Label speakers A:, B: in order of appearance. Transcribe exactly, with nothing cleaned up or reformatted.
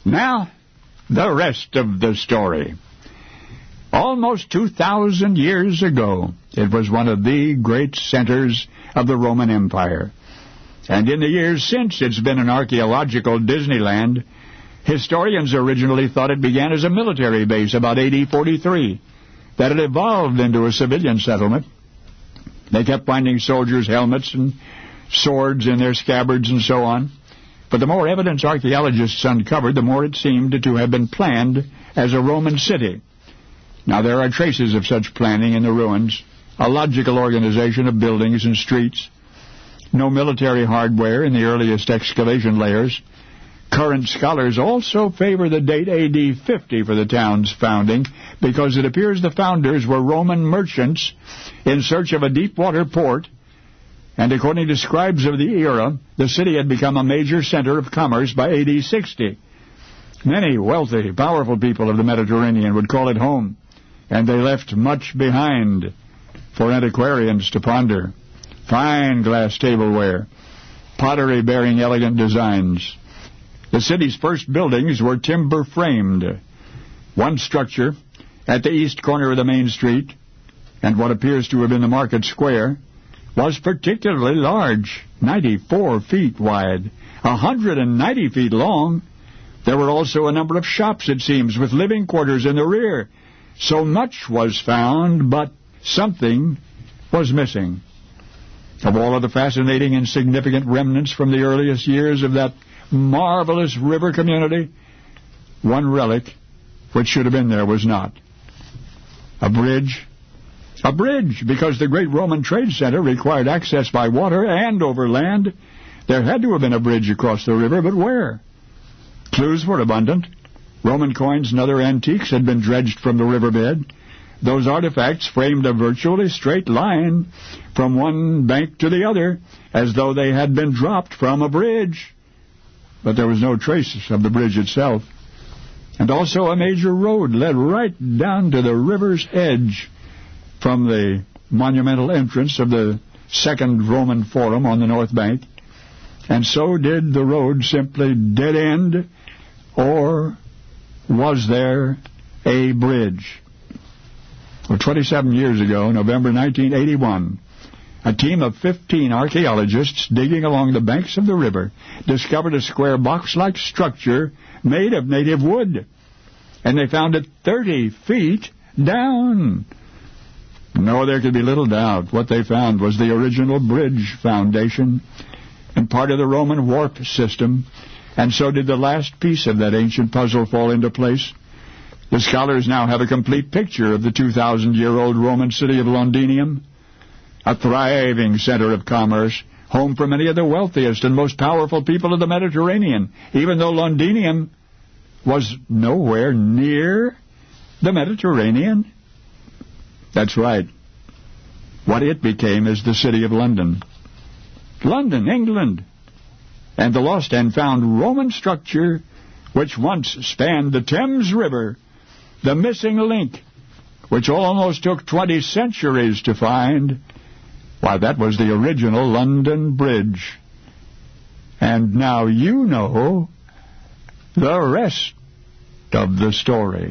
A: Now, the rest of the story. Almost two thousand years ago, it was one of the great centers of the Roman Empire. And in the years since, it's been an archaeological Disneyland. Historians originally thought it began as a military base about A D forty-three, that it evolved into a civilian settlement. They kept finding soldiers' helmets and swords in their scabbards and so on. But the more evidence archaeologists uncovered, the more it seemed to have been planned as a Roman city. Now, there are traces of such planning in the ruins, a logical organization of buildings and streets, no military hardware in the earliest excavation layers. Current scholars also favor the date A D fifty for the town's founding because it appears the founders were Roman merchants in search of a deep-water port, and according to scribes of the era, the city had become a major center of commerce by A D sixty. Many wealthy, powerful people of the Mediterranean would call it home, and they left much behind for antiquarians to ponder. Fine glass tableware, pottery bearing elegant designs. The city's first buildings were timber-framed. One structure, at the east corner of the main street, and what appears to have been the market square, was particularly large, ninety-four feet wide, one hundred ninety feet long. There were also a number of shops, it seems, with living quarters in the rear. So much was found, but something was missing. Of all of the fascinating and significant remnants from the earliest years of that marvelous river community, one relic which should have been there was not. A bridge. A bridge, because the great Roman trade center required access by water and over land. There had to have been a bridge across the river, but where? Clues were abundant. Roman coins and other antiques had been dredged from the riverbed. Those artifacts framed a virtually straight line from one bank to the other, as though they had been dropped from a bridge. But there was no trace of the bridge itself. And also a major road led right down to the river's edge from the monumental entrance of the Second Roman Forum on the north bank. And so did the road simply dead end, or was there a bridge? Well, twenty-seven years ago, November nineteen eighty-one, a team of fifteen archaeologists digging along the banks of the river discovered a square box-like structure made of native wood, and they found it thirty feet down. No, there could be little doubt what they found was the original bridge foundation and part of the Roman wharf system, and so did the last piece of that ancient puzzle fall into place. The scholars now have a complete picture of the two thousand year old Roman city of Londinium, a thriving center of commerce, home for many of the wealthiest and most powerful people of the Mediterranean, even though Londinium was nowhere near the Mediterranean. That's right. What it became is the city of London. London, England. And the lost and found Roman structure, which once spanned the Thames River, the missing link, which almost took twenty centuries to find, why, that was the original London Bridge. And now you know the rest of the story.